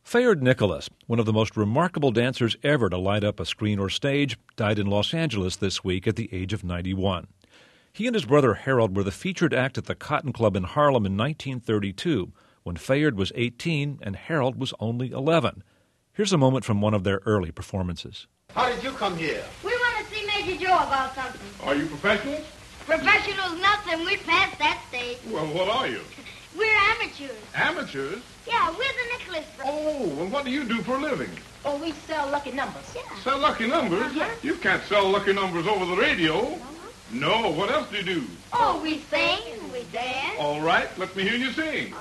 Fayard Nicholas, one of the most remarkable dancers ever to light up a screen or stage, died in Los Angeles this week at the age of 91. He and his brother Harold were the featured act at the Cotton Club in Harlem in 1932, when Fayard was 18 and Harold was only 11. Here's a moment from one of their early performances. How did you come here? We want to see Major Joe about something. Are you professionals? Professionals nothing. We passed that stage. Well, what are you? We're amateurs. Amateurs? Yeah, we're the Nicholas brothers. Oh, and what do you do for a living? Oh, we sell lucky numbers. Yeah. Sell lucky numbers? Yeah. You can't sell lucky numbers over the radio. No, what else do you do? Oh, we sing and we dance. All right, let me hear you sing.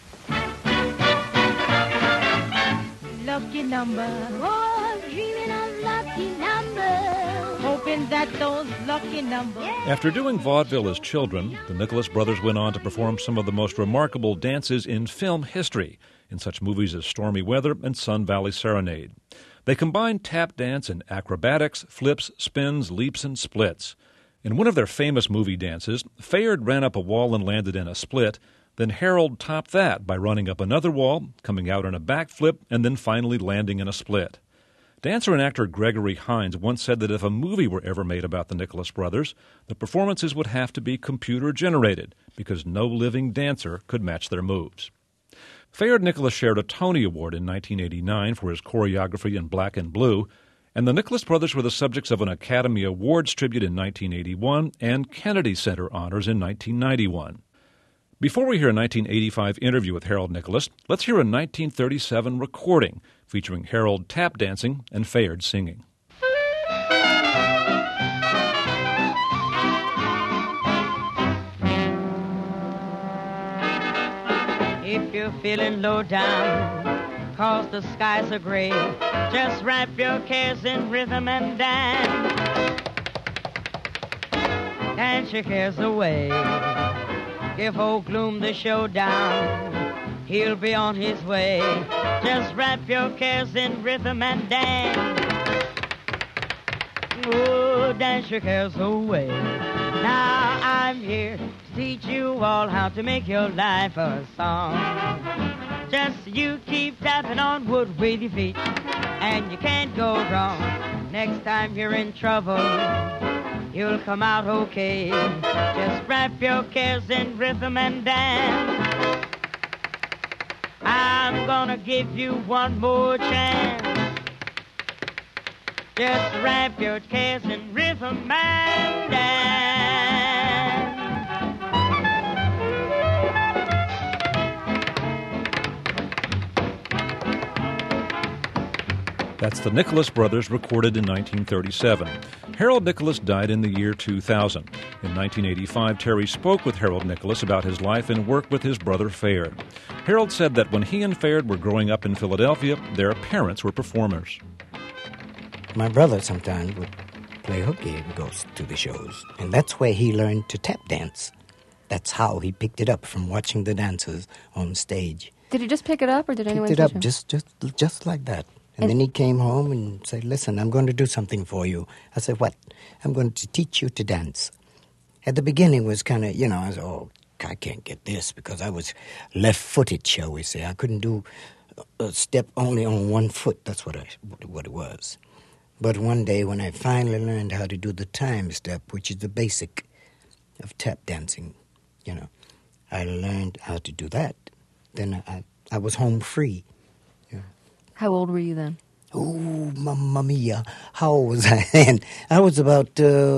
Lucky number, oh, dreaming of lucky numbers, hoping that those lucky numbers. After doing vaudeville as children, the Nicholas brothers went on to perform some of the most remarkable dances in film history, in such movies as Stormy Weather and Sun Valley Serenade. They combined tap dance and acrobatics, flips, spins, leaps, and splits. In one of their famous movie dances, Fayard ran up a wall and landed in a split. Then Harold topped that by running up another wall, coming out in a backflip, and then finally landing in a split. Dancer and actor Gregory Hines once said that if a movie were ever made about the Nicholas brothers, the performances would have to be computer-generated, because no living dancer could match their moves. Fayard Nicholas shared a Tony Award in 1989 for his choreography in Black and Blue, and the Nicholas brothers were the subjects of an Academy Awards tribute in 1981 and Kennedy Center honors in 1991. Before we hear a 1985 interview with Harold Nicholas, let's hear a 1937 recording featuring Harold tap dancing and Fayard singing. If you're feeling low down, 'cause the skies are gray, just wrap your cares in rhythm and dance. Dance your cares away. Give old gloom the showdown, he'll be on his way. Just wrap your cares in rhythm and dance. Oh, dance your cares away. Now I'm here to teach you all how to make your life a song. Just you keep tapping on wood with your feet, and you can't go wrong. Next time you're in trouble, you'll come out okay. Just wrap your cares in rhythm and dance. I'm gonna give you one more chance. Just wrap your cares in rhythm and dance. That's the Nicholas brothers, recorded in 1937. Harold Nicholas died in the year 2000. In 1985, Terry spoke with Harold Nicholas about his life and work with his brother Fayard. Harold said that when he and Fayard were growing up in Philadelphia, their parents were performers. My brother sometimes would play hooky and go to the shows, and that's where he learned to tap dance. That's how he picked it up, from watching the dancers on stage. Did he just pick it up, or did anyone teach him? Picked it up just like that. And then he came home and said, "Listen, I'm going to do something for you." I said, "What?" "I'm going to teach you to dance." At the beginning it was kind of, I was, I can't get this, because I was left-footed, shall we say. I couldn't do a step only on one foot. That's what it was. But one day when I finally learned how to do the time step, which is the basic of tap dancing, I learned how to do that. Then I was home free. How old were you then? Oh, mamma mia. How old was I then? I was about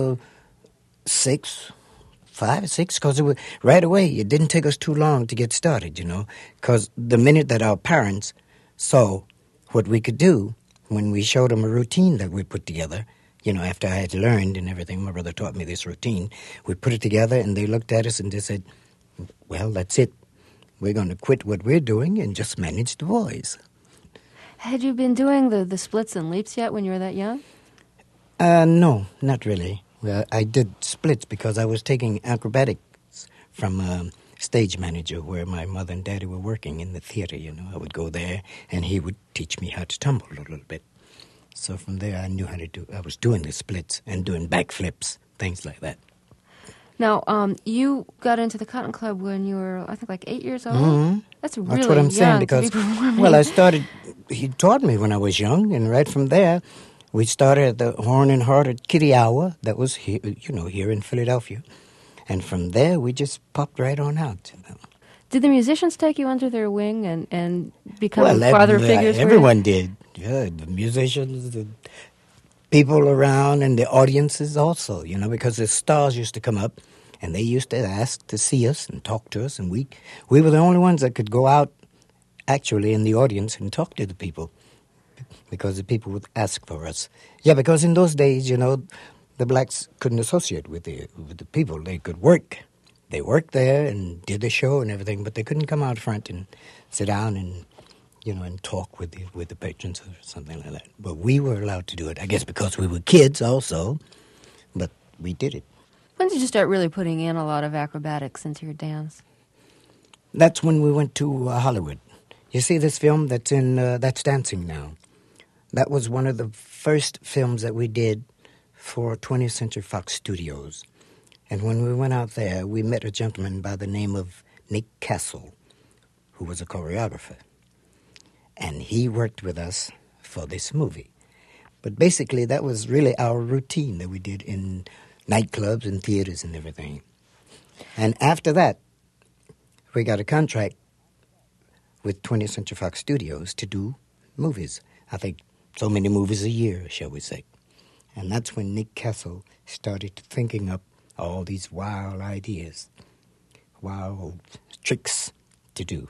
5 or 6, because right away. It didn't take us too long to get started, because the minute that our parents saw what we could do, when we showed them a routine that we put together, after I had learned and everything, my brother taught me this routine, we put it together, and they looked at us and they said, "Well, that's it. We're going to quit what we're doing and just manage the boys." Had you been doing the splits and leaps yet when you were that young? No, not really. Well, I did splits because I was taking acrobatics from a stage manager where my mother and daddy were working in the theater, I would go there, and he would teach me how to tumble a little bit. So from there, I knew how to do. I was doing the splits and doing backflips, things like that. Now, you got into the Cotton Club when you were, I think, like 8 years old? Mm-hmm. That's really That's what I'm saying, young because, to be performing. well, I started he taught me when I was young, and right from there, we started at the Horn and Heart at Kitty Hour. That was here, here in Philadelphia. And from there, we just popped right on out. Did the musicians take you under their wing and become father figures? Everyone did. Yeah, the musicians, the people around, and the audiences also, because the stars used to come up, and they used to ask to see us and talk to us, and we were the only ones that could go out actually in the audience and talk to the people, because the people would ask for us. Yeah, because in those days, the blacks couldn't associate with the people. They could work. They worked there and did the show and everything, but they couldn't come out front and sit down and, and talk with the patrons or something like that. But we were allowed to do it, I guess because we were kids also, but we did it. When did you start really putting in a lot of acrobatics into your dance? That's when we went to Hollywood. You see this film that's dancing now? That was one of the first films that we did for 20th Century Fox Studios. And when we went out there, we met a gentleman by the name of Nick Castle, who was a choreographer. And he worked with us for this movie. But basically, that was really our routine that we did in nightclubs and theaters and everything. And after that, we got a contract with 20th Century Fox Studios to do movies. I think so many movies a year, shall we say. And that's when Nick Castle started thinking up all these wild ideas, wild tricks to do.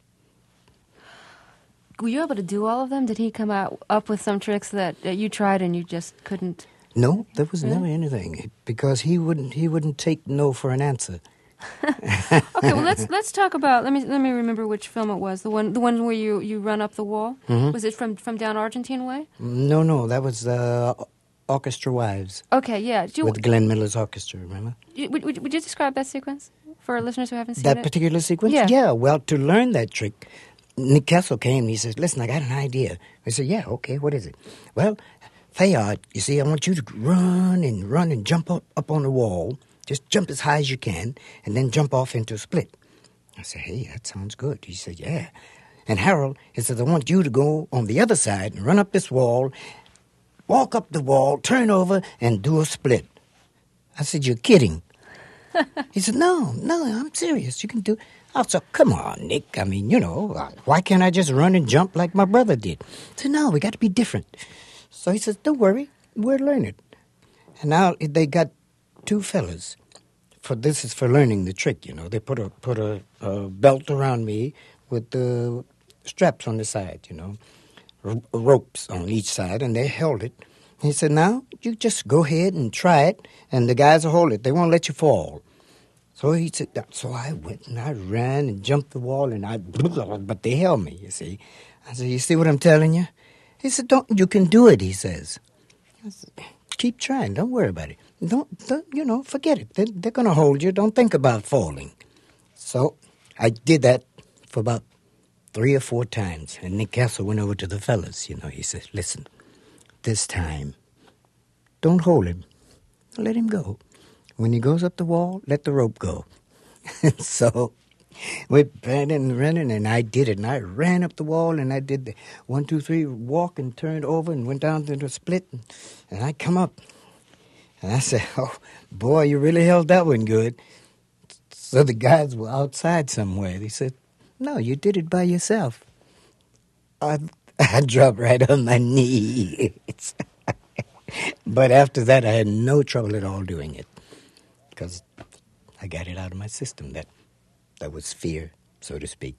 Were you able to do all of them? Did he come up with some tricks that you tried and you just couldn't? No, there was never anything, because he wouldn't take no for an answer. Okay, well let's talk about. Let me remember which film it was. The one where you run up the wall. Mm-hmm. Was it from Down Argentine Way? No, that was Orchestra Wives. Okay, yeah. With Glenn Miller's orchestra, remember? Would you describe that sequence for our listeners who haven't seen that particular sequence? Yeah. Well, to learn that trick, Nick Castle came and he says, "Listen, I got an idea." I said, "Yeah, okay, what is it?" "Well, Fayard, you see, I want you to run and jump up on the wall. Just jump as high as you can, and then jump off into a split." I said, "Hey, that sounds good." He said, "Yeah." And Harold, he says, "I want you to go on the other side and run up this wall, walk up the wall, turn over, and do a split." I said, "You're kidding." He said, No, I'm serious. You can do it." I said, "Come on, Nick. I mean, why can't I just run and jump like my brother did?" I said, "No, we got to be different." So he says, "Don't worry, we'll learn it." And now they got two fellas. This is for learning the trick, They put a belt around me with the straps on the side, ropes on each side, and they held it. He said, "Now, you just go ahead and try it, and the guys will hold it. They won't let you fall." So he said, so I went and I ran and jumped the wall, and but they held me, you see. I said, "You see what I'm telling you?" He said, "You can do it," he says. I said, "Keep trying. Don't worry about it. Don't forget it. They're going to hold you. Don't think about falling." So I did that for about 3 or 4 times. And Nick Castle went over to the fellas, He said, "Listen, this time, don't hold him. Let him go. When he goes up the wall, let the rope go." So we ran and I did it. And I ran up the wall, and I did the 1, 2, 3 walk and turned over and went down to the split. And I come up. And I said, "Oh, boy, you really held that one good." So the guys were outside somewhere. They said, "No, you did it by yourself." I dropped right on my knees. But after that, I had no trouble at all doing it, because I got it out of my system. That was fear, so to speak,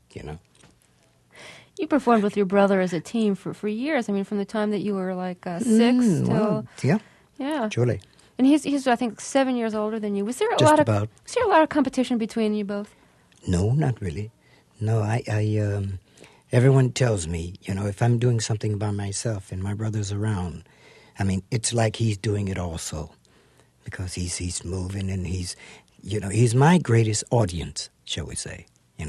You performed with your brother as a team for years. I mean, from the time that you were like 6 till... Well, yeah. Surely. And he's I think 7 years older than you. Was there Was there a lot of competition between you both? No, not really. No, I everyone tells me, if I'm doing something by myself and my brother's around, I mean, it's like he's doing it also, because he's moving and he's my greatest audience, shall we say,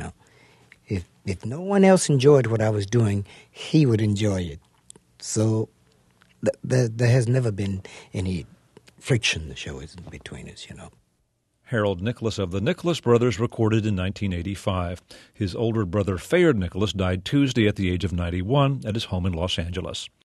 If no one else enjoyed what I was doing, he would enjoy it. So there has never been any friction, shall we say, between us, Harold Nicholas of the Nicholas Brothers recorded in 1985. His older brother, Fayard Nicholas, died Tuesday at the age of 91 at his home in Los Angeles.